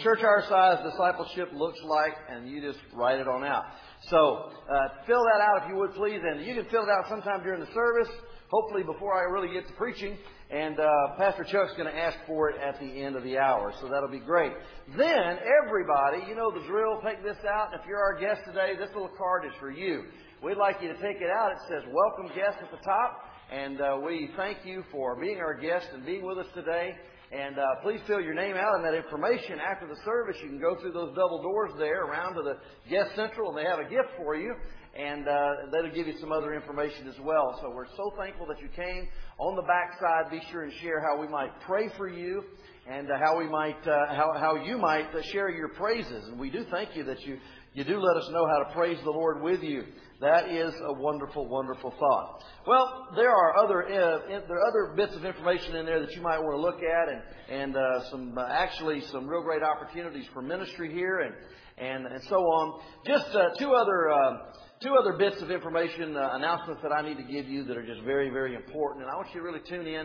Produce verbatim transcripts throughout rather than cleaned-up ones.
church our size, discipleship looks like, and you just write it on out. So uh, fill that out if you would, please. And you can fill it out sometime during the service, hopefully before I really get to preaching. And uh, Pastor Chuck's going to ask for it at the end of the hour, so that'll be great. Then, everybody, you know the drill, take this out. If you're our guest today, this little card is for you. We'd like you to take it out. It says, Welcome Guest at the top. And uh, we thank you for being our guest and being with us today. And uh, please fill your name out and that information after the service. You can go through those double doors there around to the Guest Central, and they have a gift for you. And uh, that'll give you some other information as well. So we're so thankful that you came. On the back side, be sure and share how we might pray for you and uh, how we might, uh, how how you might uh, share your praises. And we do thank you that you you do let us know how to praise the Lord with you. That is a wonderful, wonderful thought. Well, there are other uh, in, there are other bits of information in there that you might want to look at, and and uh, some uh, actually some real great opportunities for ministry here, and and and so on. Just uh, two other. Uh, Two other bits of information, uh, announcements that I need to give you that are just very, very important. And I want you to really tune in.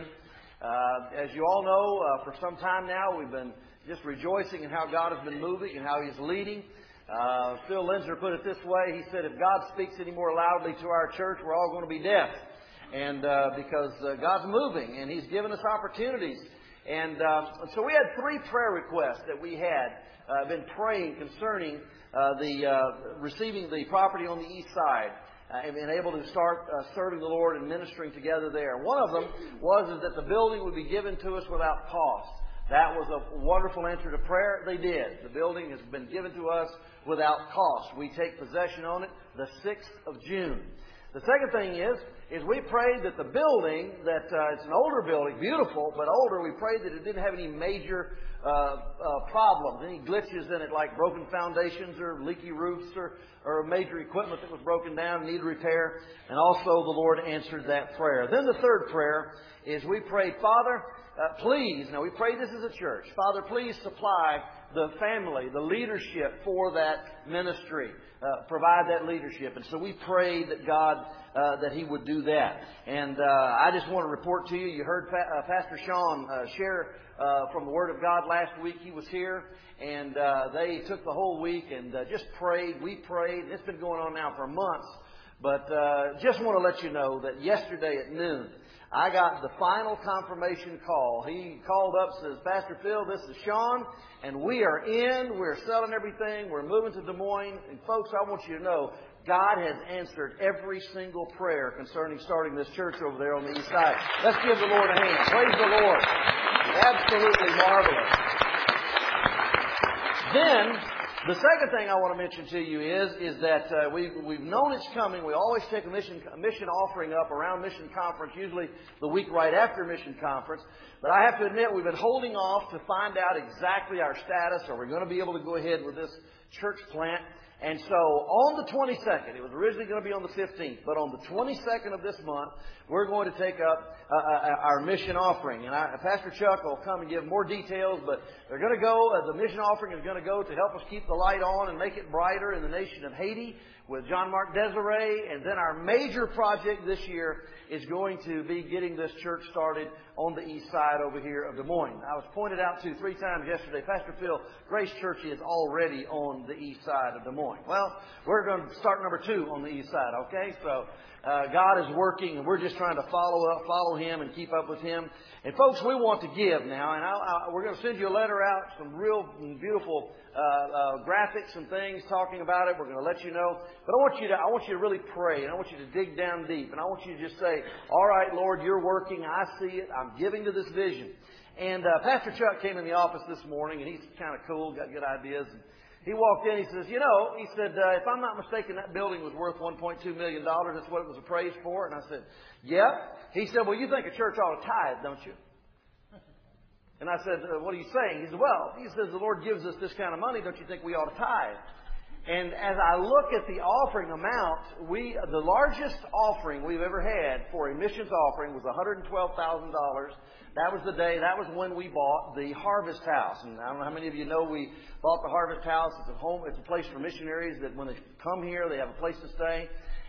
Uh, as you all know, uh, for some time now, we've been just rejoicing in how God has been moving and how He's leading. Uh, Phil Linzer put it this way. He said, if God speaks any more loudly to our church, we're all going to be deaf. And uh, because uh, God's moving and He's given us opportunities. And uh, so we had three prayer requests that we had uh, been praying concerning Uh, the uh, receiving the property on the east side uh, and being able to start uh, serving the Lord and ministering together there. One of them was is that the building would be given to us without cost. That was a wonderful answer to prayer. They did. The building has been given to us without cost. We take possession on it the sixth of June. The second thing is, is we prayed that the building, that uh, it's an older building, beautiful, but older, we prayed that it didn't have any major uh, uh, problems, any glitches in it, like broken foundations or leaky roofs or, or major equipment that was broken down and needed repair. And also the Lord answered that prayer. Then the third prayer is we prayed, Father, uh, please, now we pray this as a church, Father, please supply the family, the leadership for that ministry. Uh, provide that leadership. And so we prayed that God, uh, that He would do that. And uh, I just want to report to you, you heard pa- uh, Pastor Sean uh, share uh, from the Word of God last week. He was here, and uh, they took the whole week and uh, just prayed. We prayed. It's been going on now for months. But uh, just want to let you know that yesterday at noon, I got the final confirmation call. He called up and says, Pastor Phil, this is Sean, and we are in. We're selling everything. We're moving to Des Moines. And folks, I want you to know, God has answered every single prayer concerning starting this church over there on the east side. Let's give the Lord a hand. Praise the Lord. Absolutely marvelous. Then, the second thing I want to mention to you is, is that uh, we've, we've known it's coming. We always take a mission, a mission offering up around Mission Conference, usually the week right after Mission Conference. But I have to admit, we've been holding off to find out exactly our status. Are we going to be able to go ahead with this church plant? And so on the twenty-second, it was originally going to be on the fifteenth, but on the twenty-second of this month, we're going to take up uh, uh, our mission offering. And I, Pastor Chuck will come and give more details, but they're going to go, uh, the mission offering is going to go to help us keep the light on and make it brighter in the nation of Haiti with John Mark Desiree. And then our major project this year is going to be getting this church started on the east side over here of Des Moines. I was pointed out to three times yesterday, Pastor Phil, Grace Church is already on the east side of Des Moines. Well, we're going to start number two on the east side, okay? So uh, God is working, and we're just trying to follow up, follow Him and keep up with Him. And folks, we want to give now, and I, I, we're going to send you a letter out, some real beautiful uh, uh, graphics and things talking about it. We're going to let you know. But I want you to, I want you to really pray, and I want you to dig down deep, and I want you to just say, all right, Lord, You're working. I see it. I'm giving to this vision. And uh, Pastor Chuck came in the office this morning, and he's kind of cool, got good ideas. And he walked in, he says, you know, he said, uh, if I'm not mistaken, that building was worth one point two million dollars. That's what it was appraised for. And I said, yep. He said, well, you think a church ought to tithe, don't you? And I said, uh, what are you saying? He said, well, he says, the Lord gives us this kind of money. Don't you think we ought to tithe? And as I look at the offering amount, we the largest offering we've ever had for a missions offering was one hundred twelve thousand dollars. That was the day, that was when we bought the Harvest House. And I don't know how many of you know we bought the Harvest House. It's a home, it's a place for missionaries that when they come here, they have a place to stay.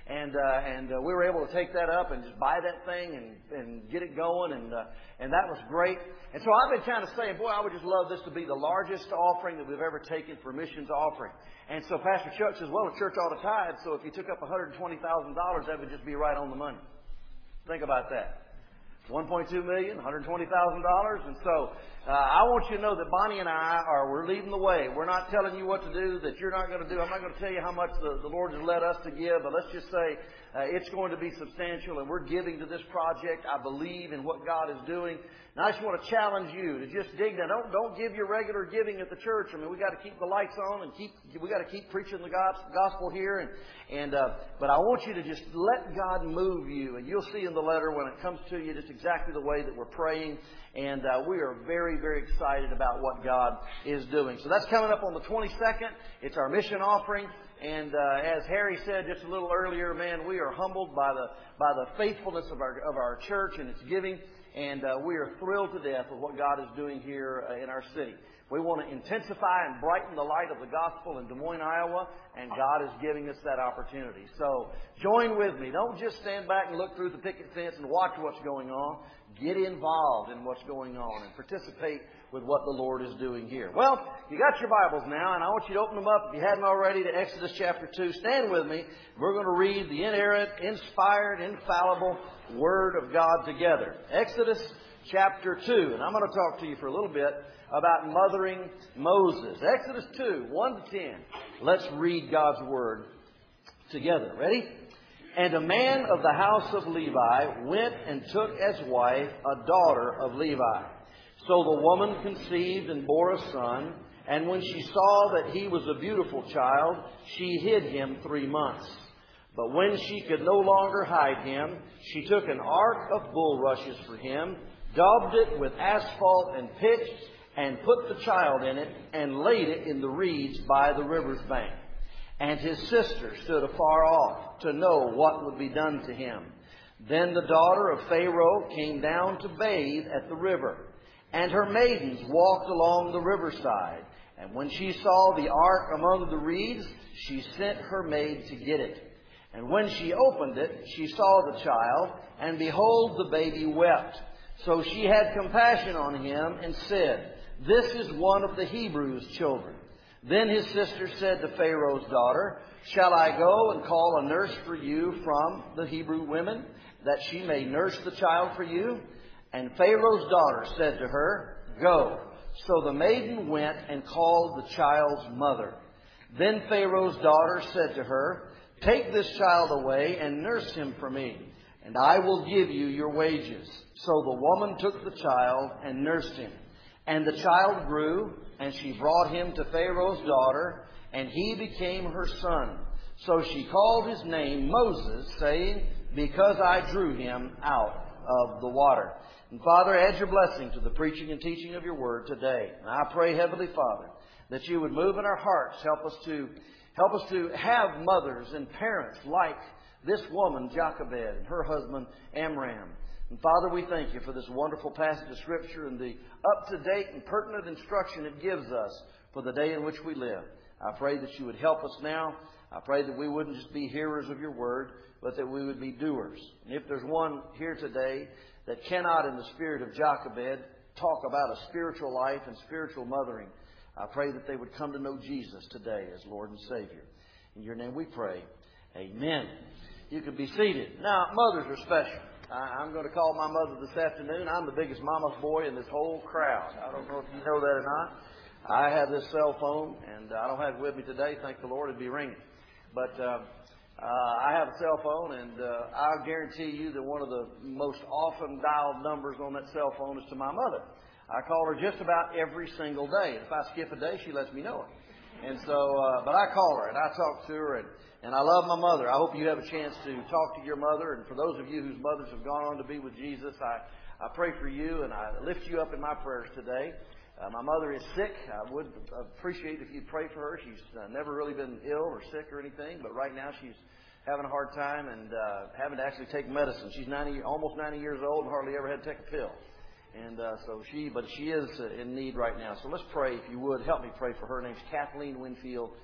And uh, and uh, we were able to take that up and just buy that thing and, and get it going, and uh, and that was great. And so I've been kind of saying, boy, I would just love this to be the largest offering that we've ever taken for missions offering. And so Pastor Chuck says, well, the church ought to tithe, so if you took up one hundred twenty thousand dollars, that would just be right on the money. Think about that. one point two million dollars, one hundred twenty thousand dollars. And so uh, I want you to know that Bonnie and I are, we're leading the way. We're not telling you what to do that you're not going to do. I'm not going to tell you how much the, the Lord has led us to give, but let's just say uh, it's going to be substantial, and we're giving to this project. I believe in what God is doing. And I just want to challenge you to just dig down. Don't, don't give your regular giving at the church. I mean, we got to keep the lights on and keep, we got to keep preaching the gospel here. And, and, uh, but I want you to just let God move you. And you'll see in the letter when it comes to you just exactly the way that we're praying. And uh, we are very, very excited about what God is doing. So that's coming up on the twenty-second. It's our mission offering. And uh, as Harry said just a little earlier, man, we are humbled by the by the faithfulness of our of our church and its giving. And uh, we are thrilled to death with what God is doing here uh, in our city. We want to intensify and brighten the light of the gospel in Des Moines, Iowa, and God is giving us that opportunity. So join with me. Don't just stand back and look through the picket fence and watch what's going on. Get involved in what's going on and participate with what the Lord is doing here. Well, you got your Bibles now, and I want you to open them up, if you hadn't already, to Exodus chapter two. Stand with me. We're going to read the inerrant, inspired, infallible Word of God together. Exodus chapter two. And I'm going to talk to you for a little bit about mothering Moses. Exodus two, one to ten. Let's read God's Word together. Ready? And a man of the house of Levi went and took as wife a daughter of Levi. So the woman conceived and bore a son, and when she saw that he was a beautiful child, she hid him three months. But when she could no longer hide him, she took an ark of bulrushes for him, daubed it with asphalt and pitch, and put the child in it, and laid it in the reeds by the river's bank. And his sister stood afar off to know what would be done to him. Then the daughter of Pharaoh came down to bathe at the river, and her maidens walked along the riverside. And when she saw the ark among the reeds, she sent her maid to get it. And when she opened it, she saw the child, and behold, the baby wept. So she had compassion on him and said, "This is one of the Hebrews' children." Then his sister said to Pharaoh's daughter, "Shall I go and call a nurse for you from the Hebrew women, that she may nurse the child for you?" And Pharaoh's daughter said to her, "Go." So the maiden went and called the child's mother. Then Pharaoh's daughter said to her, "Take this child away and nurse him for me, and I will give you your wages." So the woman took the child and nursed him. And the child grew, and she brought him to Pharaoh's daughter, and he became her son. So she called his name Moses, saying, "Because I drew him out of the water." And Father, add your blessing to the preaching and teaching of your word today. And I pray, Heavenly Father, that you would move in our hearts, help us to help us to have mothers and parents like this woman, Jochebed, and her husband, Amram. And Father, we thank you for this wonderful passage of Scripture and the up-to-date and pertinent instruction it gives us for the day in which we live. I pray that you would help us now. I pray that we wouldn't just be hearers of your word, but that we would be doers. And if there's one here today that cannot, in the spirit of Jochebed, talk about a spiritual life and spiritual mothering, I pray that they would come to know Jesus today as Lord and Savior. In your name we pray. Amen. You can be seated. Now, mothers are special. I'm going to call my mother this afternoon. I'm the biggest mama's boy in this whole crowd. I don't know if you know that or not. I have this cell phone, and I don't have it with me today. Thank the Lord, it'd be ringing. But uh, uh, I have a cell phone, and uh, I'll guarantee you that one of the most often dialed numbers on that cell phone is to my mother. I call her just about every single day. If I skip a day, she lets me know it. And so, uh, but I call her, and I talk to her, and And I love my mother. I hope you have a chance to talk to your mother. And for those of you whose mothers have gone on to be with Jesus, I, I pray for you and I lift you up in my prayers today. Uh, my mother is sick. I would appreciate if you'd pray for her. She's uh, never really been ill or sick or anything, but right now she's having a hard time and uh, having to actually take medicine. She's ninety, almost ninety years old and hardly ever had to take a pill. And uh, so she, but she is uh, in need right now. So let's pray, if you would. Help me pray for her. Her name's Kathleen Winfield.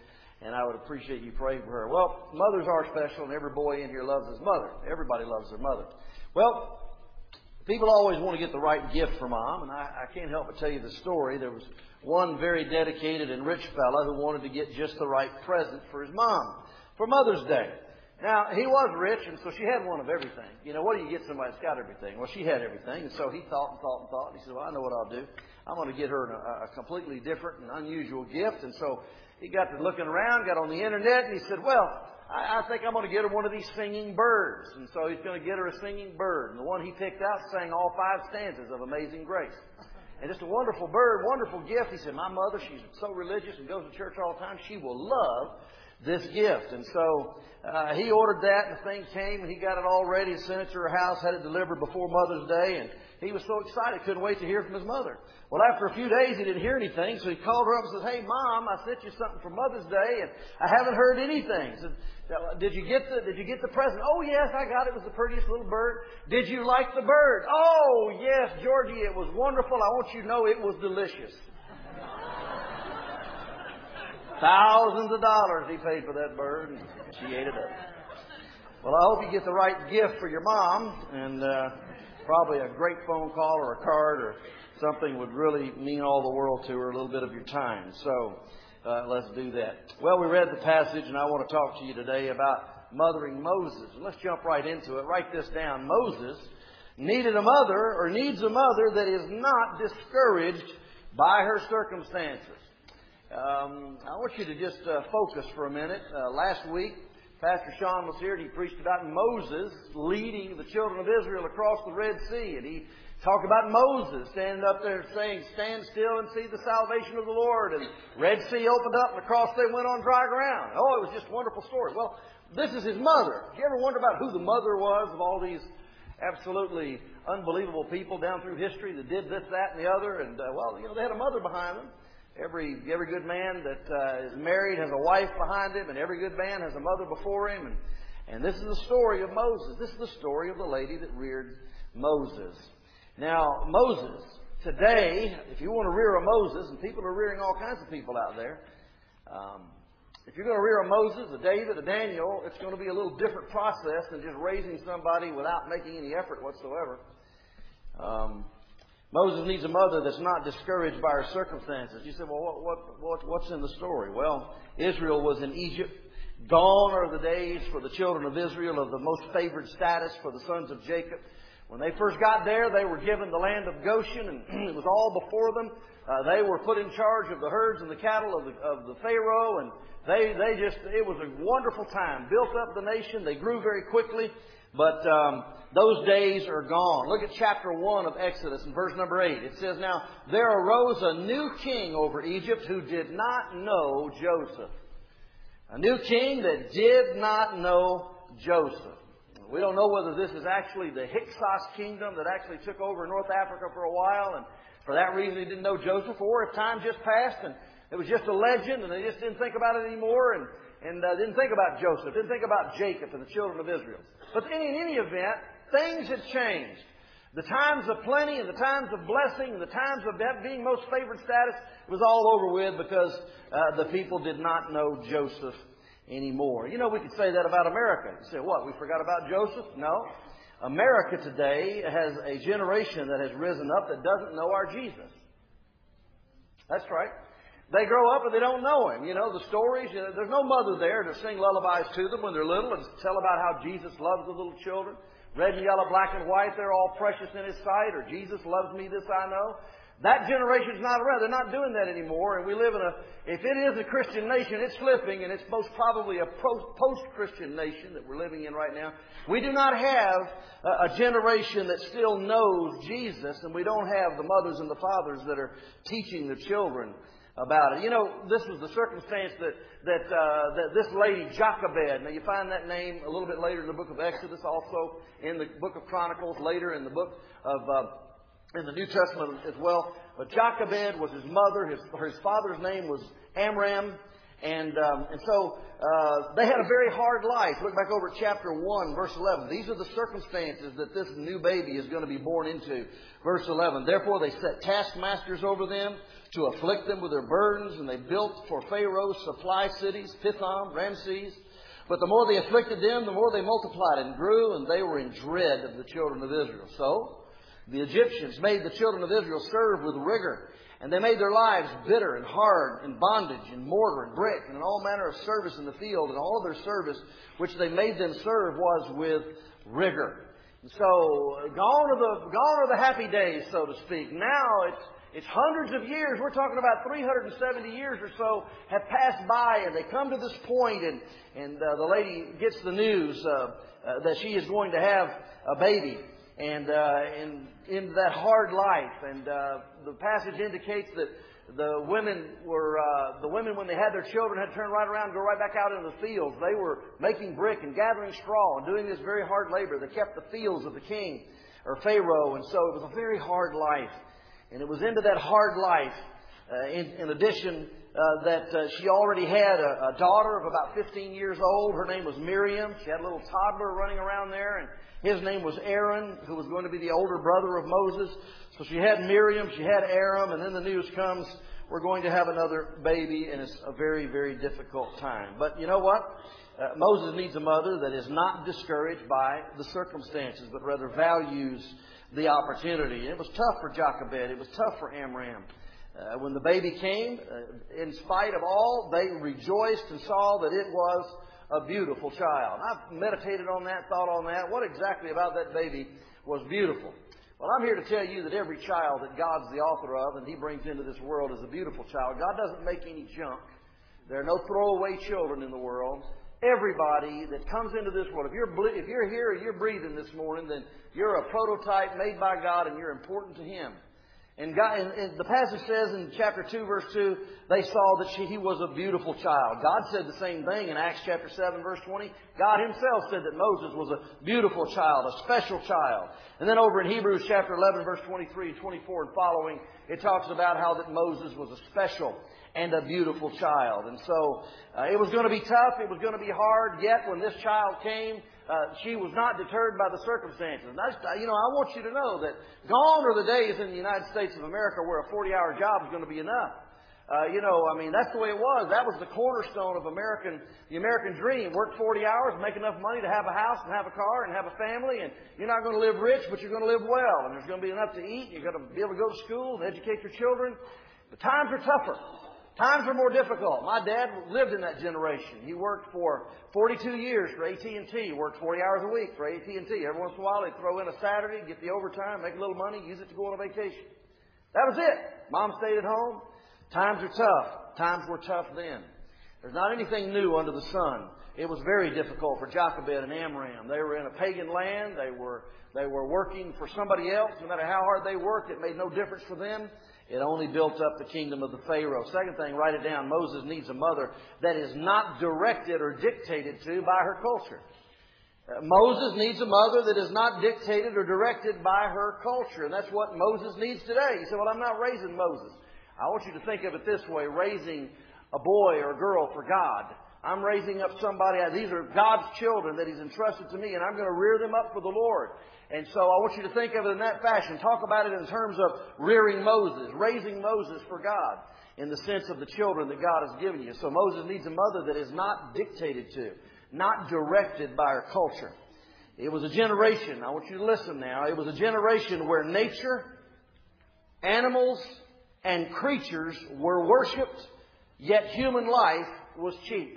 and I would appreciate you praying for her. Well, mothers are special, and every boy in here loves his mother. Everybody loves their mother. Well, people always want to get the right gift for Mom, and I, I can't help but tell you the story. There was one very dedicated and rich fella who wanted to get just the right present for his mom for Mother's Day. Now, he was rich, and so she had one of everything. You know, what do you get somebody that's got everything? Well, she had everything, and so he thought and thought and thought. And he said, well, I know what I'll do. I'm going to get her a, a completely different and unusual gift. And so he got to looking around, got on the internet, and he said, well, I, I think I'm going to get her one of these singing birds. And so he's going to get her a singing bird. And the one he picked out sang all five stanzas of Amazing Grace. And just a wonderful bird, wonderful gift. He said, my mother, she's so religious and goes to church all the time. She will love this gift. And so uh, he ordered that, and the thing came, and he got it all ready and sent it to her house, had it delivered before Mother's Day, and he was so excited, couldn't wait to hear from his mother. Well, after a few days, he didn't hear anything, so he called her up and says, hey, Mom, I sent you something for Mother's Day, and I haven't heard anything. He said, did you get the, did you get the present? Oh, yes, I got it. It was the prettiest little bird. Did you like the bird? Oh, yes, Georgie, it was wonderful. I want you to know it was delicious. Thousands of dollars he paid for that bird, and she ate it up. Well, I hope you get the right gift for your mom, and uh, probably a great phone call or a card or something would really mean all the world to her, a little bit of your time. So uh, let's do that. Well, we read the passage, and I want to talk to you today about mothering Moses. And let's jump right into it. Write this down. Moses needed a mother, or needs a mother, that is not discouraged by her circumstances. Um, I want you to just uh, focus for a minute. Uh, last week, Pastor Sean was here and he preached about Moses leading the children of Israel across the Red Sea. And he talked about Moses standing up there saying, stand still and see the salvation of the Lord. And Red Sea opened up and across they went on dry ground. Oh, it was just a wonderful story. Well, this is his mother. Did you ever wonder about who the mother was of all these absolutely unbelievable people down through history that did this, that, and the other? And, uh, well, you know, they had a mother behind them. Every every good man that uh, is married has a wife behind him, and every good man has a mother before him. And, and this is the story of Moses. This is the story of the lady that reared Moses. Now, Moses, today, if you want to rear a Moses, and people are rearing all kinds of people out there, um, if you're going to rear a Moses, a David, a Daniel, it's going to be a little different process than just raising somebody without making any effort whatsoever. Um Moses needs a mother that's not discouraged by her circumstances. You say, well, what, what, what, what's in the story? Well, Israel was in Egypt. Gone are the days for the children of Israel of the most favored status for the sons of Jacob. When they first got there, they were given the land of Goshen, and it was all before them. Uh, they were put in charge of the herds and the cattle of the, of the Pharaoh, and they, they just, it was a wonderful time. Built up the nation. They grew very quickly. But um, those days are gone. Look at chapter one of Exodus in verse number eight. It says, now, there arose a new king over Egypt who did not know Joseph. A new king that did not know Joseph. We don't know whether this is actually the Hyksos kingdom that actually took over North Africa for a while, and for that reason he didn't know Joseph, or if time just passed and it was just a legend and they just didn't think about it anymore, and And uh, didn't think about Joseph, didn't think about Jacob and the children of Israel. But in, in any event, things had changed. The times of plenty and the times of blessing and the times of that being most favored status was all over with because uh, the people did not know Joseph anymore. You know, we could say that about America. You say, what, we forgot about Joseph? No. America today has a generation that has risen up that doesn't know our Jesus. That's right. They grow up and they don't know Him. You know, the stories, you know, there's no mother there to sing lullabies to them when they're little and tell about how Jesus loves the little children. Red and yellow, black and white, they're all precious in His sight, or Jesus loves me, this I know. That generation's not around. They're not doing that anymore. And we live in a, if it is a Christian nation, it's slipping, and it's most probably a post-Christian nation that we're living in right now. We do not have a generation that still knows Jesus, and we don't have the mothers and the fathers that are teaching the children about it. You know, this was the circumstance that that uh, that this lady Jochebed. Now you find that name a little bit later in the book of Exodus, also in the book of Chronicles, later in the book of uh, in the New Testament as well. But Jochebed was his mother. His his father's name was Amram, And, um, and so uh, they had a very hard life. Look back over at chapter one, verse eleven. These are the circumstances that this new baby is going to be born into. Verse eleven. Therefore they set taskmasters over them to afflict them with their burdens, and they built for Pharaoh supply cities, Pithom, Ramses. But the more they afflicted them, the more they multiplied and grew, and they were in dread of the children of Israel. So the Egyptians made the children of Israel serve with rigor. And they made their lives bitter and hard in bondage, in mortar and brick, and in all manner of service in the field. And all of their service, which they made them serve, was with rigor. And so, gone are the gone are the happy days, so to speak. Now it's it's hundreds of years. We're talking about three hundred seventy years or so have passed by, and they come to this point, and and uh, the lady gets the news uh, uh, that she is going to have a baby. And uh, in, in that hard life, and uh, the passage indicates that the women were uh, the women when they had their children had to turn right around and go right back out into the fields. They were making brick and gathering straw and doing this very hard labor. They kept the fields of the king or Pharaoh, and so it was a very hard life. And it was into that hard life, uh, in, in addition, uh, that uh, she already had a, a daughter of about fifteen years old. Her name was Miriam. She had a little toddler running around there, and his name was Aaron, who was going to be the older brother of Moses. So she had Miriam, she had Aaron, and then the news comes, we're going to have another baby, and it's a very, very difficult time. But you know what? Uh, Moses needs a mother that is not discouraged by the circumstances, but rather values the opportunity. And it was tough for Jochebed. It was tough for Amram. Uh, when the baby came, uh, in spite of all, they rejoiced and saw that it was a beautiful child. I've meditated on that, thought on that. What exactly about that baby was beautiful? Well, I'm here to tell you that every child that God's the author of and He brings into this world is a beautiful child. God doesn't make any junk. There are no throwaway children in the world. Everybody that comes into this world, if you're if you're here and you're breathing this morning, then you're a prototype made by God and you're important to Him. And, God, and, and the passage says in chapter two, verse two, they saw that she, he was a beautiful child. God said the same thing in Acts chapter seven, verse twenty. God Himself said that Moses was a beautiful child, a special child. And then over in Hebrews chapter eleven, verse twenty-three and twenty-four and following, it talks about how that Moses was a special and a beautiful child. And so uh, it was going to be tough. It was going to be hard. Yet when this child came, Uh, she was not deterred by the circumstances. And I, you know, I want you to know that gone are the days in the United States of America where a forty-hour job is going to be enough. Uh, you know, I mean, that's the way it was. That was the cornerstone of American, the American dream. Work forty hours, make enough money to have a house and have a car and have a family. And you're not going to live rich, but you're going to live well. And there's going to be enough to eat. You're going to be able to go to school and educate your children. The times are tougher. Times are more difficult. My dad lived in that generation. He worked for forty-two years for A T and T. He worked forty hours a week for A T and T. Every once in a while, they'd throw in a Saturday, get the overtime, make a little money, use it to go on a vacation. That was it. Mom stayed at home. Times are tough. Times were tough then. There's not anything new under the sun. It was very difficult for Jochebed and Amram. They were in a pagan land. They were, they were working for somebody else. No matter how hard they worked, it made no difference for them. It only built up the kingdom of the Pharaoh. Second thing, write it down. Moses needs a mother that is not directed or dictated to by her culture. Uh, Moses needs a mother that is not dictated or directed by her culture. And that's what Moses needs today. You say, well, I'm not raising Moses. I want you to think of it this way. Raising a boy or a girl for God. I'm raising up somebody. These are God's children that He's entrusted to me, and I'm going to rear them up for the Lord. And so I want you to think of it in that fashion. Talk about it in terms of rearing Moses, raising Moses for God, in the sense of the children that God has given you. So Moses needs a mother that is not dictated to, not directed by her culture. It was a generation, I want you to listen now, it was a generation where nature, animals, and creatures were worshipped, yet human life was cheap.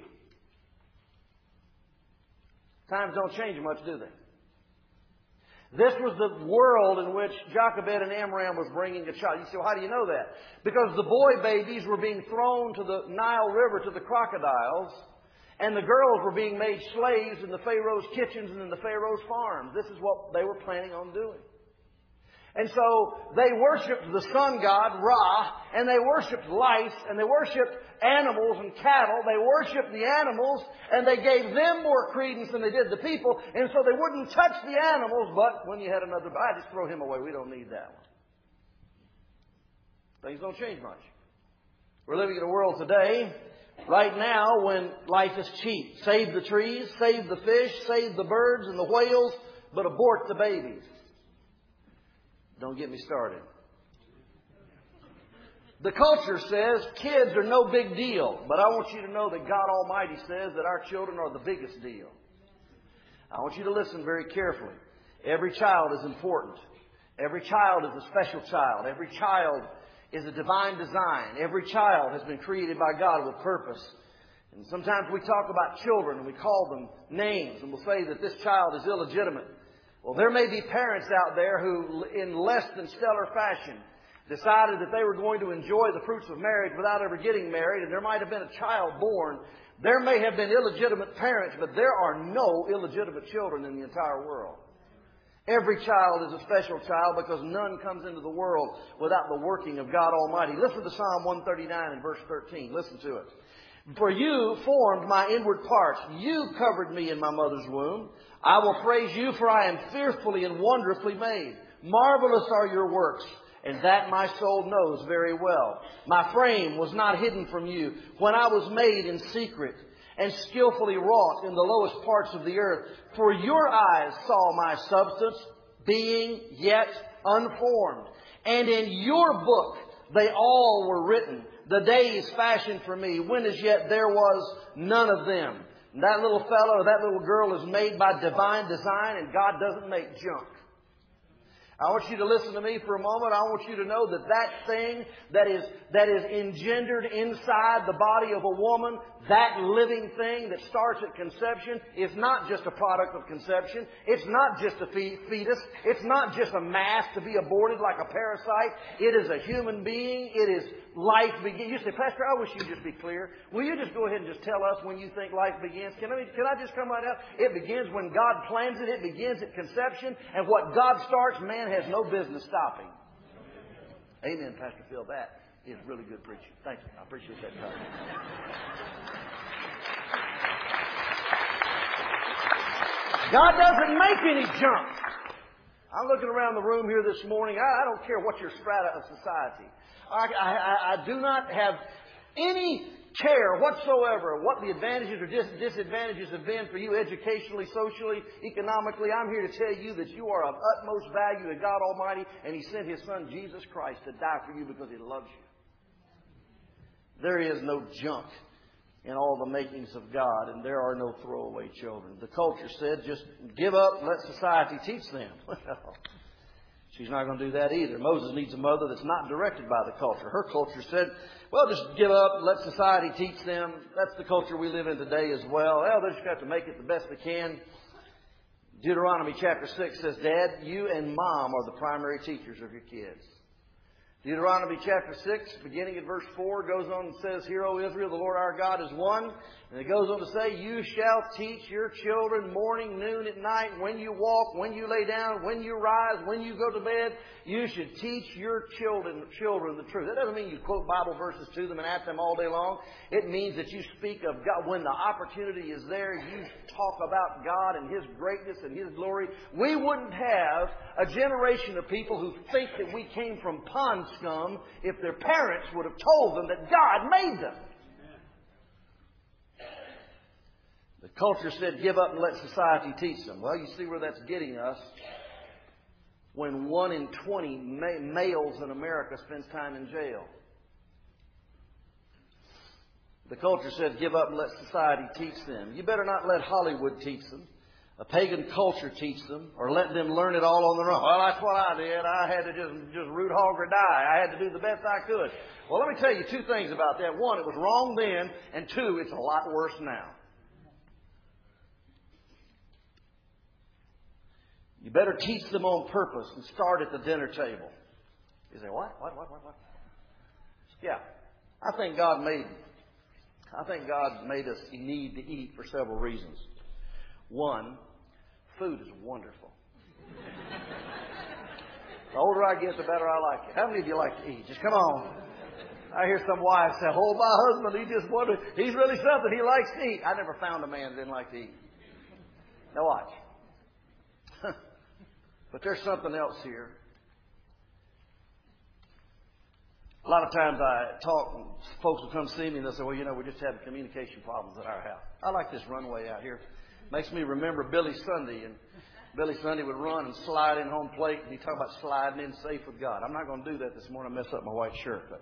Times don't change much, do they? This was the world in which Jochebed and Amram was bringing a child. You say, well, how do you know that? Because the boy babies were being thrown to the Nile River to the crocodiles, and the girls were being made slaves in the Pharaoh's kitchens and in the Pharaoh's farms. This is what they were planning on doing. And so they worshipped the sun god, Ra, and they worshipped lice, and they worshipped animals and cattle. They worshipped the animals, and they gave them more credence than they did the people. And so they wouldn't touch the animals, but when you had another, I just throw him away. We don't need that one. Things don't change much. We're living in a world today right now when life is cheap. Save the trees, save the fish, save the birds and the whales, but abort the babies. Don't get me started. The culture says kids are no big deal, but I want you to know that God Almighty says that our children are the biggest deal. I want you to listen very carefully. Every child is important. Every child is a special child. Every child is a divine design. Every child has been created by God with purpose. And sometimes we talk about children and we call them names and we'll say that this child is illegitimate. Well, there may be parents out there who, in less than stellar fashion, decided that they were going to enjoy the fruits of marriage without ever getting married, and there might have been a child born. There may have been illegitimate parents, but there are no illegitimate children in the entire world. Every child is a special child because none comes into the world without the working of God Almighty. Listen to Psalm one thirty-nine and verse thirteen. Listen to it. For you formed my inward parts. You covered me in my mother's womb. I will praise you, for I am fearfully and wonderfully made. Marvelous are your works, and that my soul knows very well. My frame was not hidden from you when I was made in secret and skillfully wrought in the lowest parts of the earth. For your eyes saw my substance, being yet unformed. And in your book they all were written, the days fashioned for me, when as yet there was none of them. And that little fellow or that little girl is made by divine design, and God doesn't make junk. I want you to listen to me for a moment. I want you to know that that thing that is, that is engendered inside the body of a woman, that living thing that starts at conception, is not just a product of conception. It's not just a fetus. It's not just a mass to be aborted like a parasite. It is a human being. It is life begins. You say, Pastor, I wish you'd just be clear. Will you just go ahead and just tell us when you think life begins? Can I, can I just come right out? It begins when God plans it. It begins at conception. And what God starts, man has no business stopping. Amen, Pastor Phil. That is really good preaching. Thank you. I appreciate that time. God doesn't make any junk. I'm looking around the room here this morning. I, I don't care what your strata of society. I, I, I do not have any care whatsoever what the advantages or dis- disadvantages have been for you educationally, socially, economically. I'm here to tell you that you are of utmost value to God Almighty, and He sent His Son, Jesus Christ, to die for you because He loves you. There is no junk in all the makings of God, and there are no throwaway children. The culture said, just give up, let society teach them. She's not going to do that either. Moses needs a mother that's not directed by the culture. Her culture said, well, just give up, let society teach them. That's the culture we live in today as well. Well, they just have to make it the best they can. Deuteronomy chapter six says, Dad, you and Mom are the primary teachers of your kids. Deuteronomy chapter six, beginning at verse four, goes on and says, Hear, O Israel, the Lord our God is one. And it goes on to say, You shall teach your children morning, noon, at night, when you walk, when you lay down, when you rise, when you go to bed. You should teach your children, children the truth. That doesn't mean you quote Bible verses to them and at them all day long. It means that you speak of God. When the opportunity is there, you talk about God and His greatness and His glory. We wouldn't have a generation of people who think that we came from pond scum if their parents would have told them that God made them. The culture said, give up and let society teach them. Well, you see where that's getting us. When one in twenty ma- males in America spends time in jail. The culture said, give up and let society teach them. You better not let Hollywood teach them, a pagan culture teach them, or let them learn it all on their own. Well, that's what I did. I had to just, just root hog or die. I had to do the best I could. Well, let me tell you two things about that. One, it was wrong then, and two, it's a lot worse now. You better teach them on purpose and start at the dinner table. You say, what? What, what, what, what? Yeah. I think God made, I think God made us need to eat for several reasons. One, food is wonderful. The older I get, the better I like it. How many of you like to eat? Just come on. I hear some wives say, oh, my husband, he just wanted, he's really something. He likes to eat. I never found a man that didn't like to eat. Now watch. But there's something else here. A lot of times I talk, and folks will come see me and they'll say, well, you know, we're just having communication problems at our house. I like this runway out here. Makes me remember Billy Sunday. And Billy Sunday would run and slide in home plate, and he'd talk about sliding in safe with God. I'm not going to do that this morning. I messed up my white shirt. But,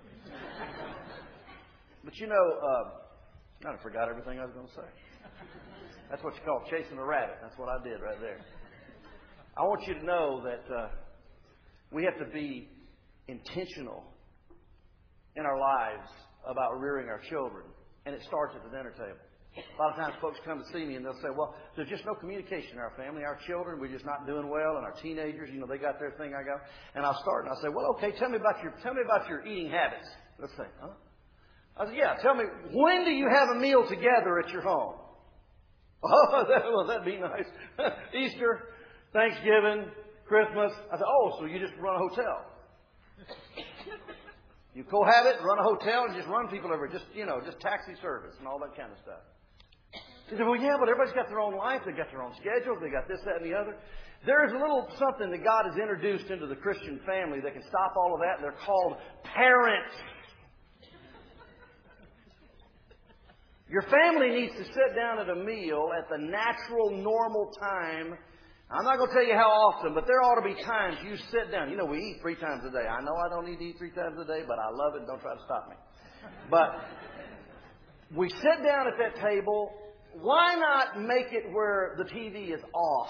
but you know, uh, I forgot everything I was going to say. That's what you call chasing a rabbit. That's what I did right there. I want you to know that uh, we have to be intentional in our lives about rearing our children. And it starts at the dinner table. A lot of times folks come to see me and they'll say, well, there's just no communication in our family. Our children, we're just not doing well. And our teenagers, you know, they got their thing, I got. And I'll start and I'll say, well, okay, tell me about your tell me about your eating habits. Let's say, huh? I said, yeah, tell me, when do you have a meal together at your home? Oh, that, well, that'd be nice. Easter, Thanksgiving, Christmas. I said, oh, so you just run a hotel. You cohabit, run a hotel, and just run people over, just, you know, just taxi service and all that kind of stuff. He said, well, yeah, but everybody's got their own life. They've got their own schedules. They got this, that, and the other. There is a little something that God has introduced into the Christian family that can stop all of that. They're called parents. Your family needs to sit down at a meal at the natural, normal time. I'm not going to tell you how often, but there ought to be times you sit down. You know, we eat three times a day. I know I don't need to eat three times a day, but I love it. Don't try to stop me. But we sit down at that table. Why not make it where the T V is off?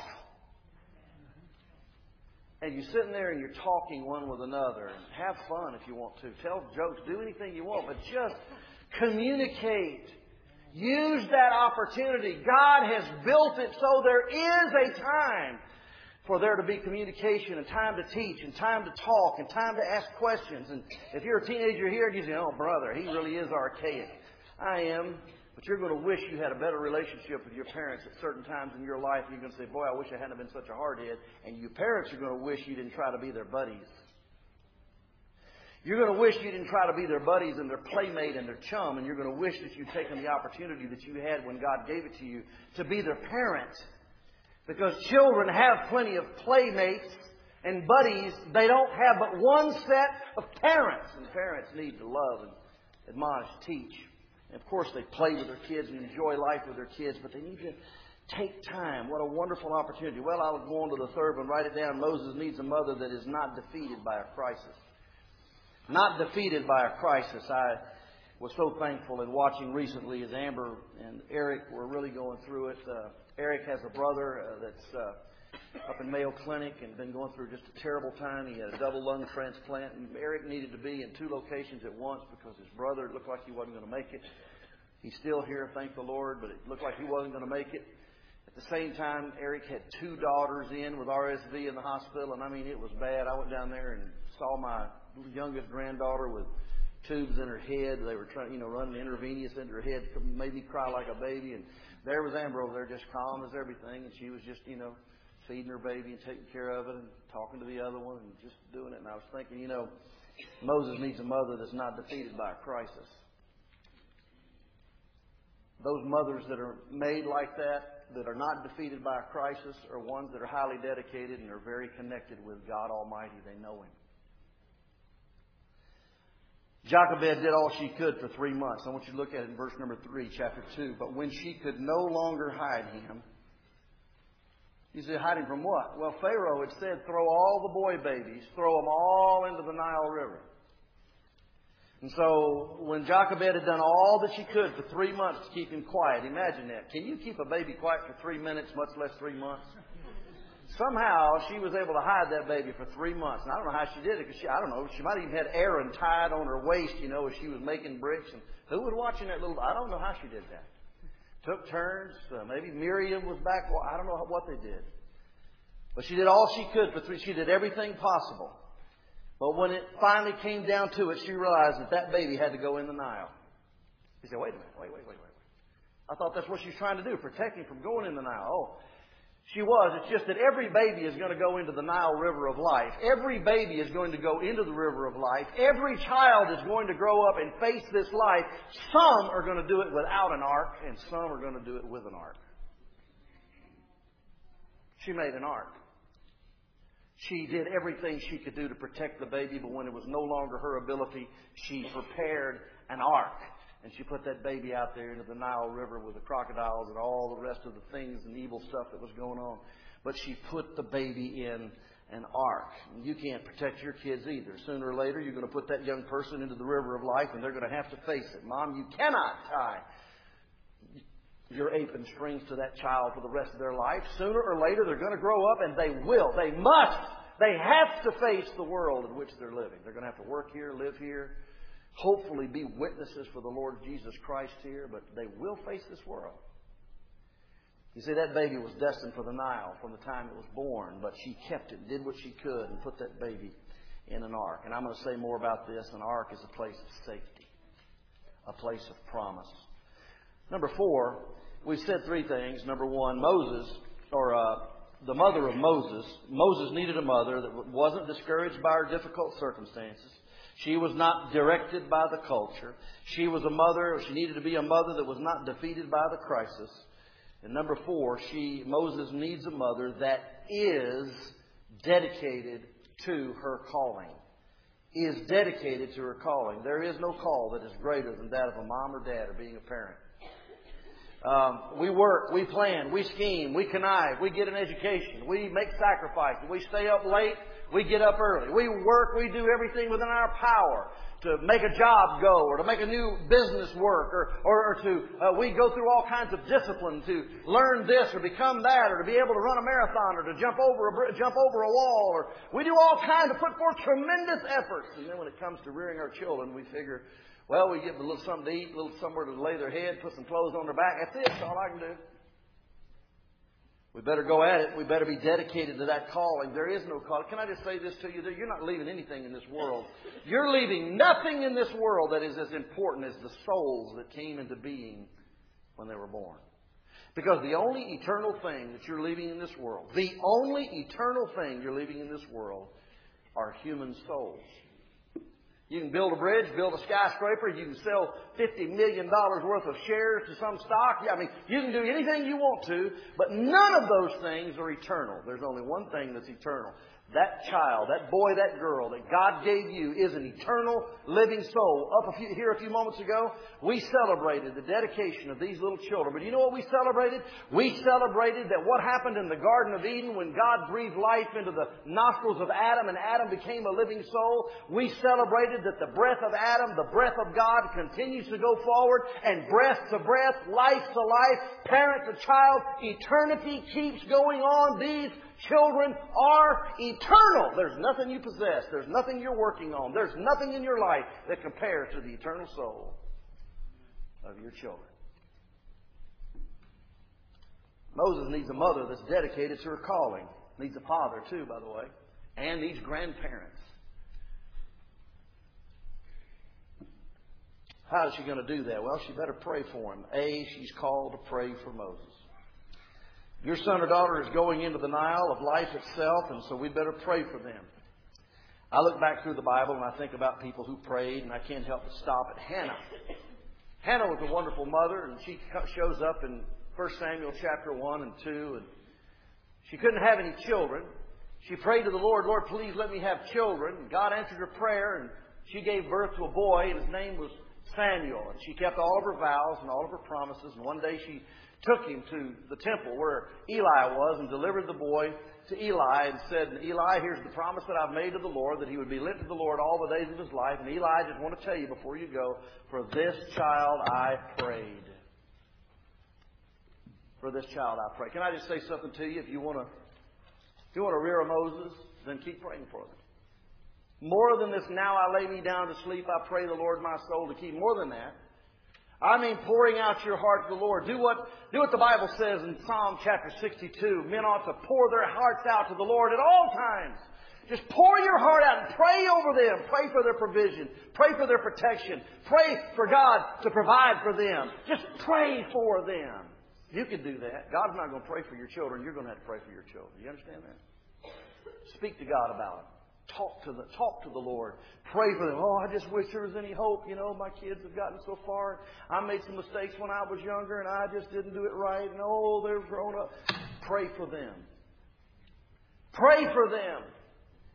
And you're sitting there and you're talking one with another. And have fun if you want to. Tell jokes. Do anything you want. But just communicate. Use that opportunity. God has built it so there is a time for there to be communication and time to teach and time to talk and time to ask questions. And if you're a teenager here and you say, oh, brother, he really is archaic. I am. But you're going to wish you had a better relationship with your parents at certain times in your life. You're going to say, boy, I wish I hadn't been such a hardhead. And you parents are going to wish you didn't try to be their buddies. You're going to wish you didn't try to be their buddies and their playmate and their chum. And you're going to wish that you'd taken the opportunity that you had when God gave it to you to be their parent. Because children have plenty of playmates and buddies. They don't have but one set of parents. And parents need to love and admonish, teach. And of course, they play with their kids and enjoy life with their kids, but they need to take time. What a wonderful opportunity. Well, I'll go on to the third one. Write it down. Moses needs a mother that is not defeated by a crisis. Not defeated by a crisis. I was so thankful in watching recently as Amber and Eric were really going through it. Uh, Eric has a brother uh, that's uh, up in Mayo Clinic and been going through just a terrible time. He had a double lung transplant, and Eric needed to be in two locations at once because his brother looked like he wasn't going to make it. He's still here, thank the Lord, but it looked like he wasn't going to make it. At the same time, Eric had two daughters in with R S V in the hospital, and I mean, it was bad. I went down there and saw my youngest granddaughter with tubes in her head. They were trying, you know, running intravenous into her head, made me cry like a baby. And there was Amber over there, just calm as everything, and she was just, you know, feeding her baby and taking care of it and talking to the other one and just doing it. And I was thinking, you know, Moses needs a mother that's not defeated by a crisis. Those mothers that are made like that, that are not defeated by a crisis, are ones that are highly dedicated and are very connected with God Almighty. They know Him. Jochebed did all she could for three months. I want you to look at it in verse number three, chapter two. But when she could no longer hide him, you say, hide him from what? Well, Pharaoh had said, throw all the boy babies, throw them all into the Nile River. And so when Jochebed had done all that she could for three months to keep him quiet, imagine that. Can you keep a baby quiet for three minutes, much less three months? Somehow she was able to hide that baby for three months. And I don't know how she did it, because she, I don't know, she might have even had Aaron tied on her waist, you know, as she was making bricks. And who was watching that little, I don't know how she did that. Took turns. Uh, maybe Miriam was back. Well, I don't know what they did. But she did all she could for three. She did everything possible. But when it finally came down to it, she realized that that baby had to go in the Nile. He said, wait a minute, wait, wait, wait, wait. I thought that's what she was trying to do, protect him from going in the Nile. Oh, she was. It's just that every baby is going to go into the Nile River of life. Every baby is going to go into the river of life. Every child is going to grow up and face this life. Some are going to do it without an ark, and some are going to do it with an ark. She made an ark. She did everything she could do to protect the baby, but when it was no longer her ability, she prepared an ark. And she put that baby out there into the Nile River with the crocodiles and all the rest of the things and evil stuff that was going on. But she put the baby in an ark. And you can't protect your kids either. Sooner or later, you're going to put that young person into the river of life, and they're going to have to face it. Mom, you cannot tie your apron strings to that child for the rest of their life. Sooner or later, they're going to grow up, and they will. They must. They have to face the world in which they're living. They're going to have to work here, live here, hopefully be witnesses for the Lord Jesus Christ here, but they will face this world. You see, that baby was destined for the Nile from the time it was born, but she kept it, did what she could, and put that baby in an ark. And I'm going to say more about this. An ark is a place of safety, a place of promise. Number four, we said three things. Number one, Moses, or uh, the mother of Moses. Moses needed a mother that wasn't discouraged by her difficult circumstances. She was not directed by the culture. She was a mother, she needed to be a mother that was not defeated by the crisis. And number four, she, Moses needs a mother that is dedicated to her calling. Is dedicated to her calling. There is no call that is greater than that of a mom or dad or being a parent. Um, we work, we plan, we scheme, we connive, we get an education, we make sacrifices, we stay up late, we get up early. We work, we do everything within our power to make a job go or to make a new business work or, or, or to, uh, we go through all kinds of discipline to learn this or become that or to be able to run a marathon or to jump over a, jump over a wall, or we do all kinds of, put forth tremendous efforts. And then when it comes to rearing our children, we figure, well, we give them a little something to eat, a little somewhere to lay their head, put some clothes on their back. That's it. That's all I can do. We better go at it. We better be dedicated to that calling. There is no calling. Can I just say this to you? You're not leaving anything in this world. You're leaving nothing in this world that is as important as the souls that came into being when they were born. Because the only eternal thing that you're leaving in this world, the only eternal thing you're leaving in this world are human souls. You can build a bridge, build a skyscraper, you can sell fifty million dollars worth of shares to some stock. Yeah, I mean, you can do anything you want to, but none of those things are eternal. There's only one thing that's eternal. That child, that boy, that girl that God gave you is an eternal living soul. Up a few, here a few moments ago, we celebrated the dedication of these little children. But you know what we celebrated? We celebrated that what happened in the Garden of Eden when God breathed life into the nostrils of Adam and Adam became a living soul. We celebrated that the breath of Adam, the breath of God, continues to go forward, and breath to breath, life to life, parent to child, eternity keeps going on. These children are eternal. There's nothing you possess. There's nothing you're working on. There's nothing in your life that compares to the eternal soul of your children. Moses needs a mother that's dedicated to her calling. Needs a father too, by the way. And needs grandparents. How is she going to do that? Well, she better pray for him. A, she's called to pray for Moses. Your son or daughter is going into the Nile of life itself, and so we better pray for them. I look back through the Bible and I think about people who prayed, and I can't help but stop at Hannah. Hannah was a wonderful mother, and she shows up in First Samuel chapter one and two, and she couldn't have any children. She prayed to the Lord, Lord, please let me have children. And God answered her prayer, and she gave birth to a boy, and his name was Samuel. And she kept all of her vows and all of her promises, and one day she took him to the temple where Eli was and delivered the boy to Eli and said, Eli, here's the promise that I've made to the Lord, that he would be lent to the Lord all the days of his life. And Eli, I just want to tell you before you go, for this child I prayed. For this child I pray. Can I just say something to you? If you want to, if you want to rear a Moses, then keep praying for them. More than this, now I lay me down to sleep, I pray the Lord my soul to keep. More than that, I mean pouring out your heart to the Lord. Do what, do what the Bible says in Psalm chapter sixty-two. Men ought to pour their hearts out to the Lord at all times. Just pour your heart out and pray over them. Pray for their provision. Pray for their protection. Pray for God to provide for them. Just pray for them. You can do that. God's not going to pray for your children. You're going to have to pray for your children. You understand that? Speak to God about it. Talk to the talk to the Lord. Pray for them. Oh, I just wish there was any hope. You know, my kids have gotten so far. I made some mistakes when I was younger, and I just didn't do it right. And oh, they're grown up. Pray for them. Pray for them.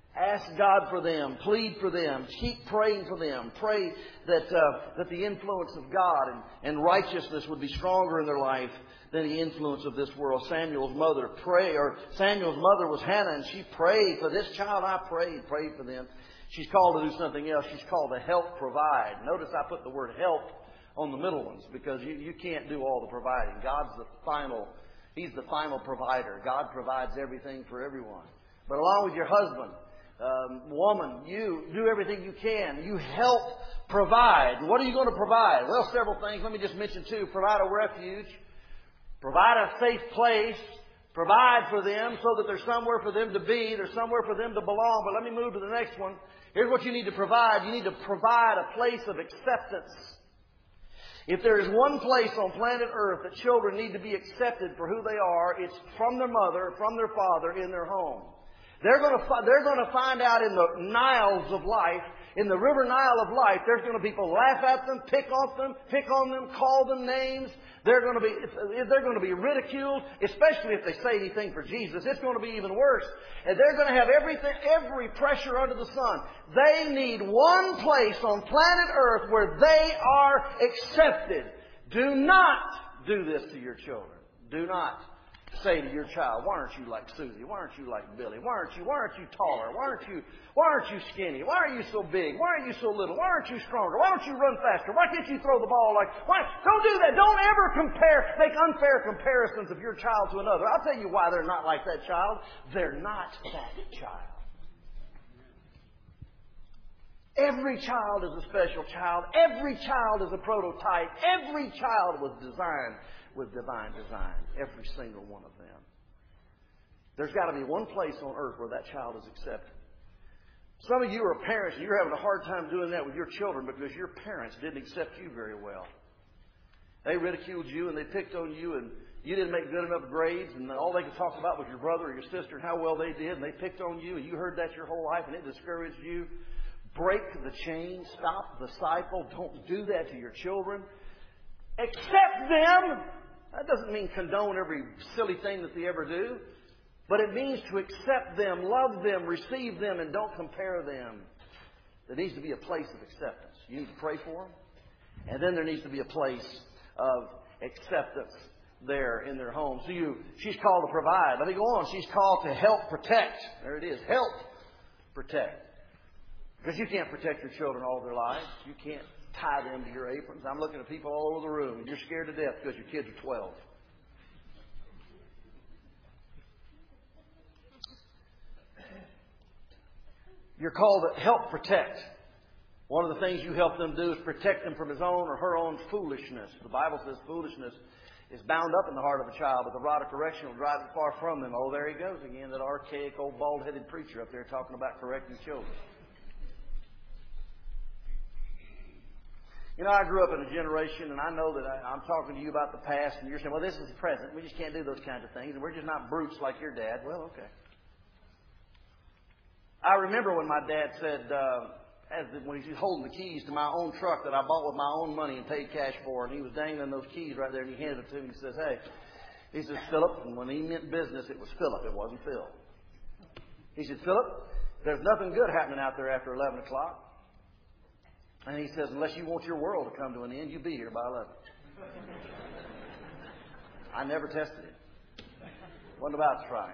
Ask God for them. Plead for them. Keep praying for them. Pray that uh, that the influence of God and, and righteousness would be stronger in their life than the influence of this world. Samuel's mother pray, or Samuel's mother was Hannah, and she prayed for this child. I prayed, prayed for them. She's called to do something else. She's called to help provide. Notice I put the word help on the middle ones because you, you can't do all the providing. God's the final. He's the final provider. God provides everything for everyone. But along with your husband, Um, woman, you do everything you can. You help provide. What are you going to provide? Well, several things. Let me just mention two. Provide a refuge. Provide a safe place. Provide for them so that there's somewhere for them to be. There's somewhere for them to belong. But let me move to the next one. Here's what you need to provide. You need to provide a place of acceptance. If there is one place on planet Earth that children need to be accepted for who they are, it's from their mother, from their father, in their home. They're going to they're going to find out in the Niles of life, in the river Nile of life, there's going to be people laugh at them, pick on them, pick on them, call them names. They're going to be they're going to be ridiculed, especially if they say anything for Jesus. It's going to be even worse. And they're going to have everything, every pressure under the sun. They need one place on planet Earth where they are accepted. Do not do this to your children. Do not say to your child, why aren't you like Susie? Why aren't you like Billy? Why aren't you, why aren't you taller? Why aren't you, why aren't you skinny? Why are you so big? Why are you so little? Why aren't you stronger? Why don't you run faster? Why can't you throw the ball like, why? Don't do that. Don't ever compare, make unfair comparisons of your child to another. I'll tell you why they're not like that child. They're not that child. Every child is a special child. Every child is a prototype. Every child was designed with divine design. Every single one of them. There's got to be one place on earth where that child is accepted. Some of you are parents and you're having a hard time doing that with your children because your parents didn't accept you very well. They ridiculed you and they picked on you and you didn't make good enough grades and all they could talk about was your brother or your sister and how well they did, and they picked on you and you heard that your whole life and it discouraged you. Break the chain. Stop the cycle. Don't do that to your children. Accept them. That doesn't mean condone every silly thing that they ever do. But it means to accept them, love them, receive them, and don't compare them. There needs to be a place of acceptance. You need to pray for them. And then there needs to be a place of acceptance there in their home. So you, she's called to provide. Let me go on. She's called to help protect. There it is. Help protect. Because you can't protect your children all their lives. You can't tie them to your aprons. I'm looking at people all over the room and you're scared to death because your kids are twelve. You're called to help protect. One of the things you help them do is protect them from his own or her own foolishness. The Bible says foolishness is bound up in the heart of a child, but the rod of correction will drive it far from them. Oh, there he goes again, that archaic old bald-headed preacher up there talking about correcting children. You know, I grew up in a generation, and I know that I, I'm talking to you about the past, and you're saying, well, this is the present. We just can't do those kinds of things, and we're just not brutes like your dad. Well, okay. I remember when my dad said, uh, as the, when he was holding the keys to my own truck that I bought with my own money and paid cash for, and he was dangling those keys right there, and he handed them to me. He says, hey, he says, Philip, and when he meant business, it was Philip. It wasn't Phil. He said, Philip, there's nothing good happening out there after eleven o'clock. And he says, unless you want your world to come to an end, you be here by eleven. I never tested it. Wasn't about to try.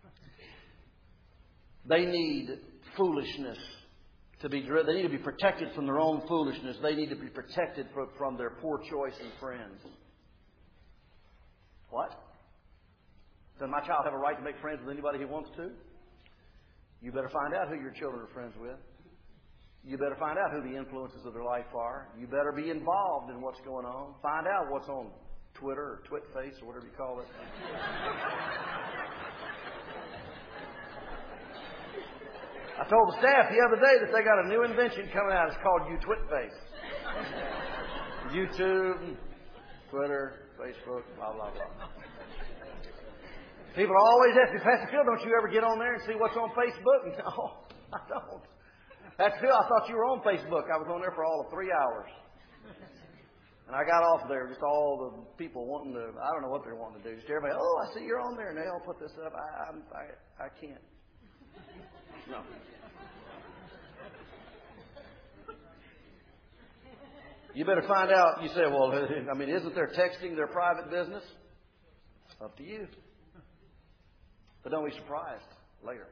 They need foolishness to be driven. They need to be protected from their own foolishness. They need to be protected from, from their poor choice in friends. What? Does my child have a right to make friends with anybody he wants to? You better find out who your children are friends with. You better find out who the influences of their life are. You better be involved in what's going on. Find out what's on Twitter or TwitFace or whatever you call it. I told the staff the other day that they got a new invention coming out. It's called U-TwitFace. YouTube, Twitter, Facebook, blah, blah, blah. People always ask me, Pastor Phil, don't you ever get on there and see what's on Facebook? No, I don't. Pastor Phil, I thought you were on Facebook. I was on there for all of three hours. And I got off there, just all the people wanting to, I don't know what they're wanting to do. Just everybody, oh, I see you're on there, and they all put this up. I, I, I, I can't. No. You better find out. You say, well, I mean, isn't their texting their private business? Up to you. But don't be surprised later.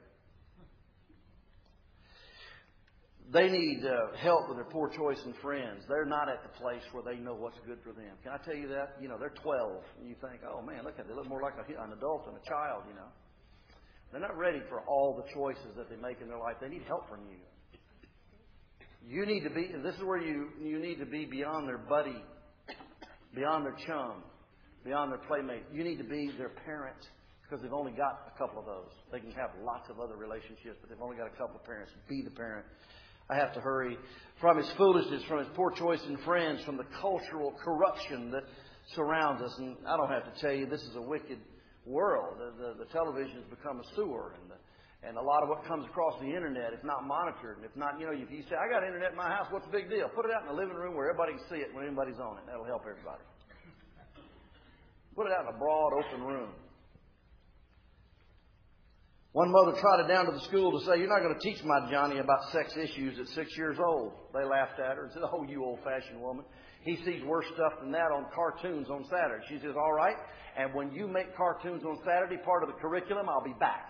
They need uh, help with their poor choice in friends. They're not at the place where they know what's good for them. Can I tell you that? You know, they're twelve. And you think, oh, man, look at they look more like a, an adult than a child, you know. They're not ready for all the choices that they make in their life. They need help from you. You need to be, this is where you, you need to be beyond their buddy, beyond their chum, beyond their playmate. You need to be their parent because they've only got a couple of those. They can have lots of other relationships, but they've only got a couple of parents. Be the parent. I have to hurry from his foolishness, from his poor choice in friends, from the cultural corruption that surrounds us. And I don't have to tell you, this is a wicked world. The, the, the television has become a sewer, and the, and a lot of what comes across the internet, if not monitored, and if not, you know, if you say, I got internet in my house, what's the big deal? Put it out in the living room where everybody can see it when anybody's on it. That'll help everybody. Put it out in a broad, open room. One mother trotted down to the school to say, you're not going to teach my Johnny about sex issues at six years old. They laughed at her and said, oh, you old-fashioned woman. He sees worse stuff than that on cartoons on Saturday. She says, all right, and when you make cartoons on Saturday part of the curriculum, I'll be back.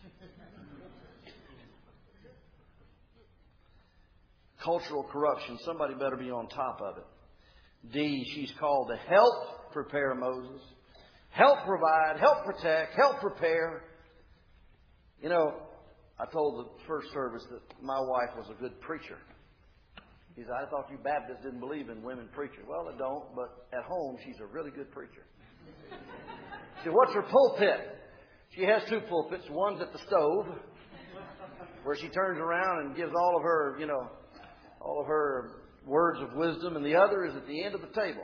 Cultural corruption. Somebody better be on top of it. D, she's called to help prepare Moses. Help provide, help protect, help prepare. You know, I told the first service that my wife was a good preacher. He said, I thought you Baptists didn't believe in women preachers. Well, I don't, but at home she's a really good preacher. She said, what's her pulpit? She has two pulpits. One's at the stove, where she turns around and gives all of her, you know, all of her words of wisdom, and the other is at the end of the table.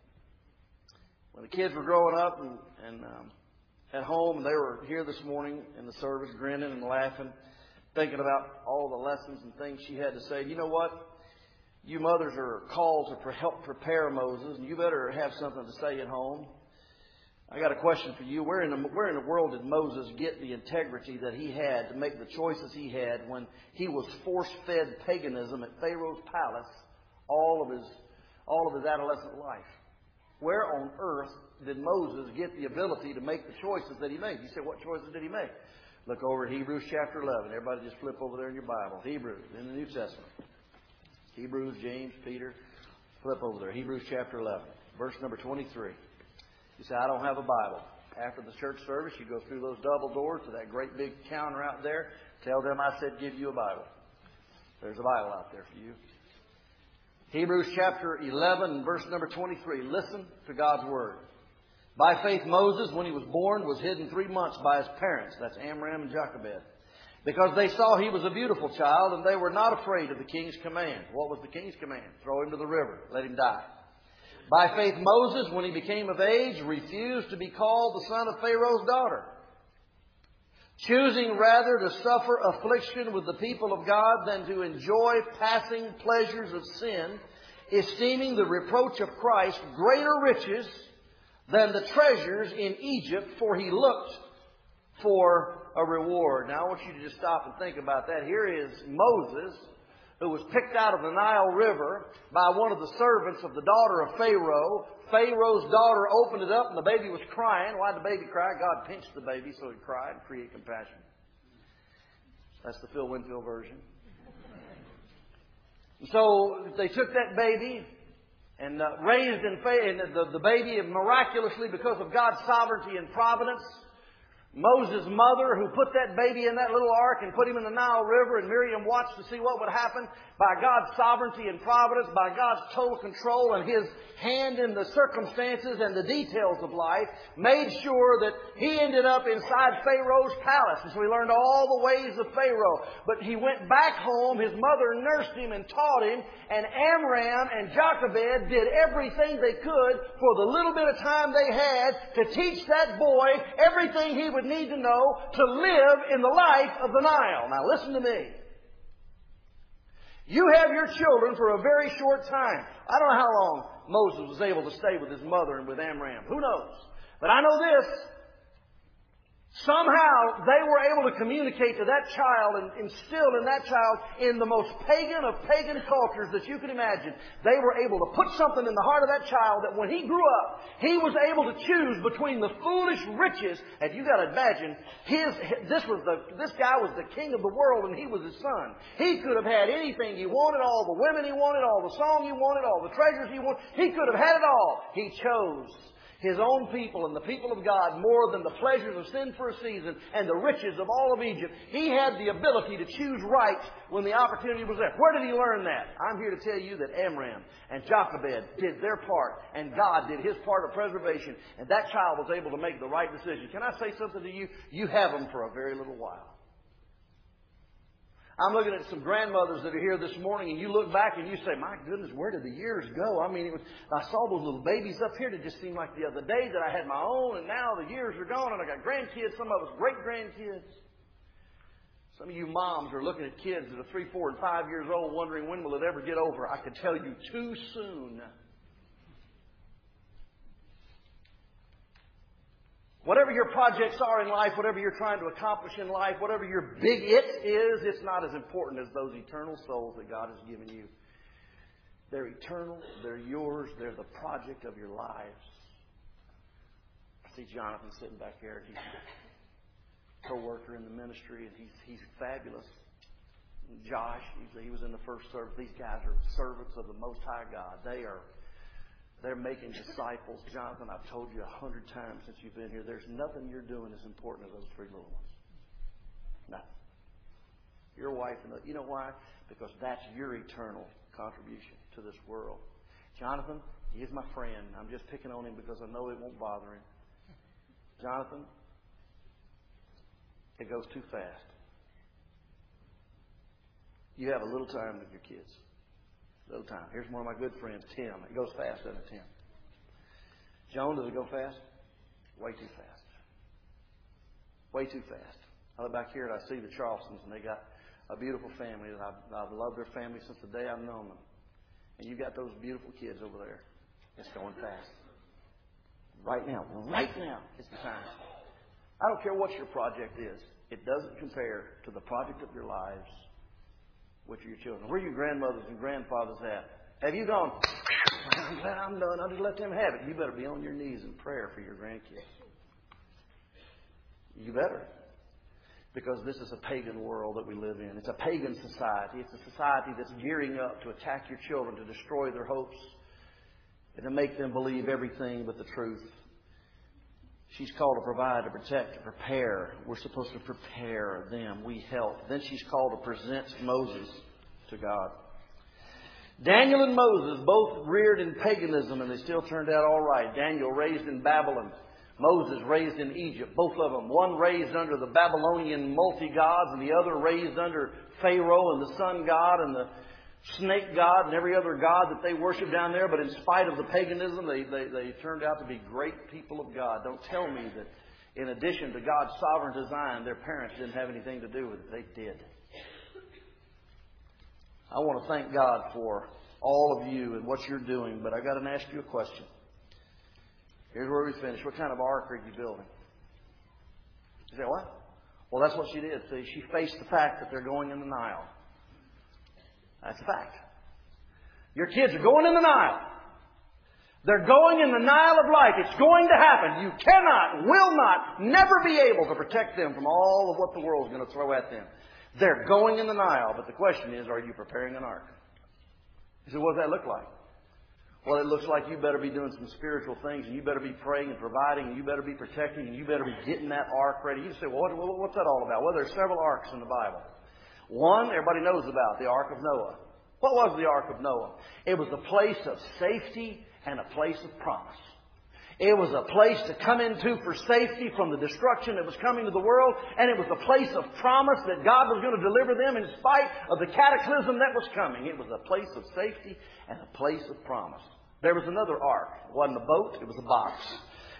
When the kids were growing up and, and um, at home, they were here this morning in the service, grinning and laughing, thinking about all the lessons and things she had to say. You know what? You mothers are called to help prepare Moses, and you better have something to say at home. I got a question for you. Where in the, where in the world did Moses get the integrity that he had to make the choices he had when he was force-fed paganism at Pharaoh's palace all of his all of his adolescent life? Where on earth did Moses get the ability to make the choices that he made? You say, what choices did he make? Look over at Hebrews chapter eleven. Everybody just flip over there in your Bible. Hebrews, in the New Testament. Hebrews, James, Peter. Flip over there. Hebrews chapter eleven. Verse number twenty-three. You say, I don't have a Bible. After the church service, you go through those double doors to that great big counter out there. Tell them I said give you a Bible. There's a Bible out there for you. Hebrews chapter eleven, verse number twenty-three. Listen to God's Word. By faith, Moses, when he was born, was hidden three months by his parents. That's Amram and Jochebed. Because they saw he was a beautiful child, and they were not afraid of the king's command. What was the king's command? Throw him to the river. Let him die. By faith, Moses, when he became of age, refused to be called the son of Pharaoh's daughter, choosing rather to suffer affliction with the people of God than to enjoy passing pleasures of sin, esteeming the reproach of Christ greater riches than the treasures in Egypt, for he looked for a reward. Now I want you to just stop and think about that. Here is Moses, who was picked out of the Nile River by one of the servants of the daughter of Pharaoh. Pharaoh's daughter opened it up and the baby was crying. Why did the baby cry? God pinched the baby so he'd cry and create compassion. That's the Phil Winfield version. And so they took that baby and uh, raised in faith, and the, the baby miraculously, because of God's sovereignty and providence, Moses' mother, who put that baby in that little ark and put him in the Nile River, and Miriam watched to see what would happen, by God's sovereignty and providence, by God's total control and His hand in the circumstances and the details of life, made sure that he ended up inside Pharaoh's palace. And so he learned all the ways of Pharaoh. But he went back home, his mother nursed him and taught him, and Amram and Jochebed did everything they could for the little bit of time they had to teach that boy everything he would need to know to live in the life of the Nile. Now listen to me. You have your children for a very short time. I don't know how long Moses was able to stay with his mother and with Amram. Who knows? But I know this. Somehow they were able to communicate to that child and instill in that child in the most pagan of pagan cultures that you can imagine. They were able to put something in the heart of that child that when he grew up, he was able to choose between the foolish riches. And you got to imagine, his this was the this guy was the king of the world and he was his son. He could have had anything he wanted, all the women he wanted, all the song he wanted, all the treasures he wanted. He could have had it all. He chose His own people and the people of God more than the pleasures of sin for a season and the riches of all of Egypt. He had the ability to choose right when the opportunity was there. Where did he learn that? I'm here to tell you that Amram and Jochebed did their part and God did His part of preservation, and that child was able to make the right decision. Can I say something to you? You have them for a very little while. I'm looking at some grandmothers that are here this morning, and you look back and you say, my goodness, where did the years go? I mean, it was, I saw those little babies up here that just seemed like the other day that I had my own, and now the years are gone, and I got grandkids, some of us great-grandkids. Some of you moms are looking at kids that are three, four, and five years old wondering when will it ever get over. I can tell you, too soon. Whatever your projects are in life, whatever you're trying to accomplish in life, whatever your big it is, it's not as important as those eternal souls that God has given you. They're eternal. They're yours. They're the project of your lives. I see Jonathan sitting back here. He's a co-worker in the ministry, and he's he's fabulous. And Josh, he's, he was in the first service. These guys are servants of the Most High God. They are They're making disciples. Jonathan, I've told you a hundred times since you've been here, there's nothing you're doing as important as those three little ones. Nothing. Your wife, and the, you know why? Because that's your eternal contribution to this world. Jonathan, he is my friend. I'm just picking on him because I know it won't bother him. Jonathan, it goes too fast. You have a little time with your kids. Little time. Here's one of my good friends, Tim. It goes fast, doesn't it, Tim? Joan, does it go fast? Way too fast. Way too fast. I look back here and I see the Charlestons, and they got a beautiful family that I've, I've loved their family since the day I've known them. And you've got those beautiful kids over there. It's going fast. Right now, right now is the time. I don't care what your project is. It doesn't compare to the project of your lives with your children. Where are your grandmothers and grandfathers at? Have you gone, I'm glad I'm done, I'll just let them have it. You better be on your knees in prayer for your grandkids. You better. Because this is a pagan world that we live in. It's a pagan society. It's a society that's gearing up to attack your children, to destroy their hopes, and to make them believe everything but the truth. She's called to provide, to protect, to prepare. We're supposed to prepare them. We help. Then she's called to present Moses to God. Daniel and Moses both reared in paganism, and they still turned out all right. Daniel raised in Babylon. Moses raised in Egypt. Both of them. One raised under the Babylonian multi-gods, and the other raised under Pharaoh and the sun god and the snake god and every other god that they worship down there. But in spite of the paganism, they, they, they turned out to be great people of God. Don't tell me that in addition to God's sovereign design, their parents didn't have anything to do with it. They did. I want to thank God for all of you and what you're doing, but I got to ask you a question. Here's where we finish. What kind of ark are you building? You say, what? Well, that's what she did. See, she faced the fact that they're going in the Nile. That's a fact. Your kids are going in the Nile. They're going in the Nile of life. It's going to happen. You cannot, will not, never be able to protect them from all of what the world's going to throw at them. They're going in the Nile. But the question is, are you preparing an ark? You say, what does that look like? Well, it looks like you better be doing some spiritual things, and you better be praying and providing, and you better be protecting, and you better be getting that ark ready. You say, well, what, what's that all about? Well, there's several arks in the Bible. One, everybody knows about, the Ark of Noah. What was the Ark of Noah? It was a place of safety and a place of promise. It was a place to come into for safety from the destruction that was coming to the world, and it was a place of promise that God was going to deliver them in spite of the cataclysm that was coming. It was a place of safety and a place of promise. There was another ark. It wasn't a boat, it was a box.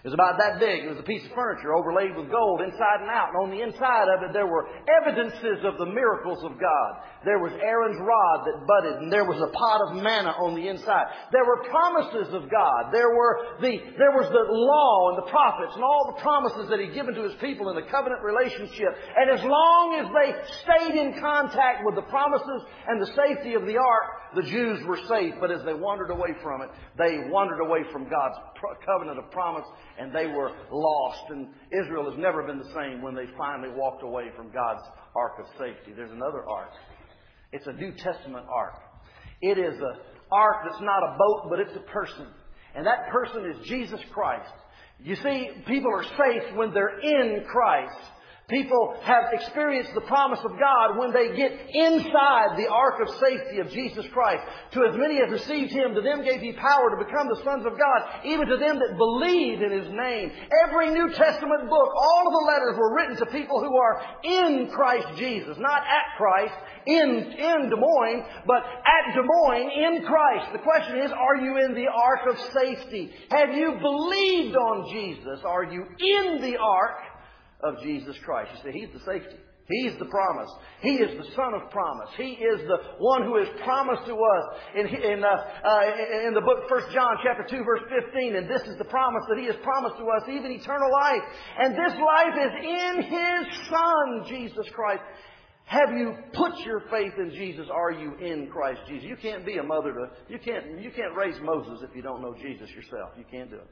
It was about that big. It was a piece of furniture overlaid with gold inside and out. And on the inside of it there were evidences of the miracles of God. There was Aaron's rod that budded, and there was a pot of manna on the inside. There were promises of God. There were the there was the law and the prophets and all the promises that He'd given to His people in the covenant relationship. And as long as they stayed in contact with the promises and the safety of the ark, the Jews were safe. But as they wandered away from it, they wandered away from God's covenant of promise, and they were lost. And Israel has never been the same when they finally walked away from God's ark of safety. There's another ark. It's a New Testament ark. It is an ark that's not a boat, but it's a person. And that person is Jesus Christ. You see, people are safe when they're in Christ. People have experienced the promise of God when they get inside the ark of safety of Jesus Christ. To as many as received Him, to them gave He power to become the sons of God, even to them that believe in His name. Every New Testament book, all of the letters were written to people who are in Christ Jesus. Not at Christ, in, in Des Moines, but at Des Moines, in Christ. The question is, are you in the ark of safety? Have you believed on Jesus? Are you in the ark of Jesus Christ? You see, He's the safety. He's the promise. He is the Son of promise. He is the one who has promised to us in, in, uh, uh, in the book First John chapter two verse fifteen. And this is the promise that He has promised to us, even eternal life. And this life is in His Son, Jesus Christ. Have you put your faith in Jesus? Are you in Christ Jesus? You can't be a mother to, you can't, you can't raise Moses if you don't know Jesus yourself. You can't do it.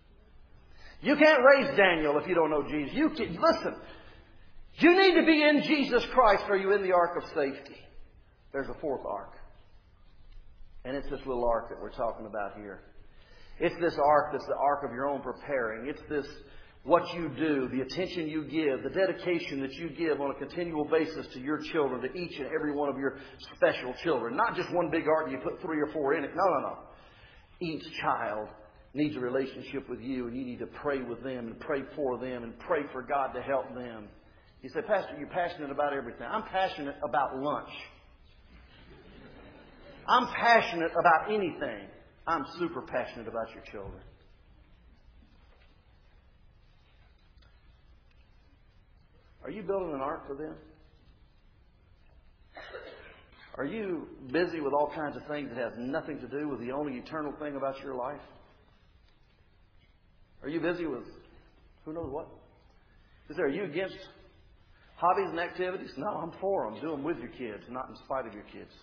You can't raise Daniel if you don't know Jesus. You can, listen, you need to be in Jesus Christ. Are you in the ark of safety? There's a fourth ark. And it's this little ark that we're talking about here. It's this ark that's the ark of your own preparing. It's this, what you do, the attention you give, the dedication that you give on a continual basis to your children, to each and every one of your special children. Not just one big ark and you put three or four in it. No, no, no. Each child needs a relationship with you, and you need to pray with them and pray for them and pray for God to help them. You say, Pastor, you're passionate about everything. I'm passionate about lunch. I'm passionate about anything. I'm super passionate about your children. Are you building an ark for them? Are you busy with all kinds of things that have nothing to do with the only eternal thing about your life? Are you busy with who knows what? Is there, are you against hobbies and activities? No, I'm for them. Do them with your kids, not in spite of your kids.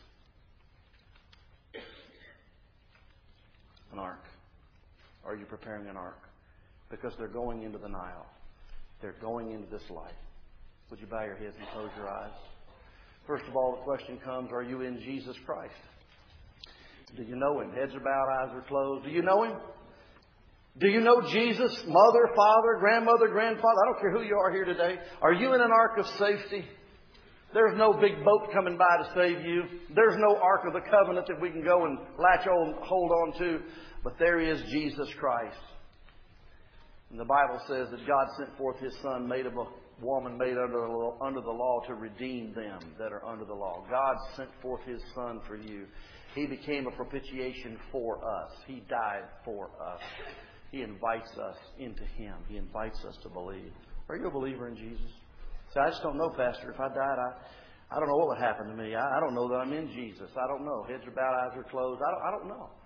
An ark. Are you preparing an ark? Because they're going into the Nile. They're going into this life. Would you bow your heads and close your eyes? First of all, the question comes, are you in Jesus Christ? Do you know Him? Heads are bowed, eyes are closed. Do you know Him? Do you know Jesus? Mother, father, grandmother, grandfather? I don't care who you are here today. Are you in an ark of safety? There's no big boat coming by to save you. There's no ark of the covenant that we can go and latch on, hold on to. But there is Jesus Christ. And the Bible says that God sent forth His Son, made of a woman made under the law, under the law to redeem them that are under the law. God sent forth His Son for you. He became a propitiation for us. He died for us. He invites us into Him. He invites us to believe. Are you a believer in Jesus? See, I just don't know, Pastor. If I died, I, I don't know what would happen to me. I, I don't know that I'm in Jesus. I don't know. Heads are bowed, eyes are closed. I don't, I don't know.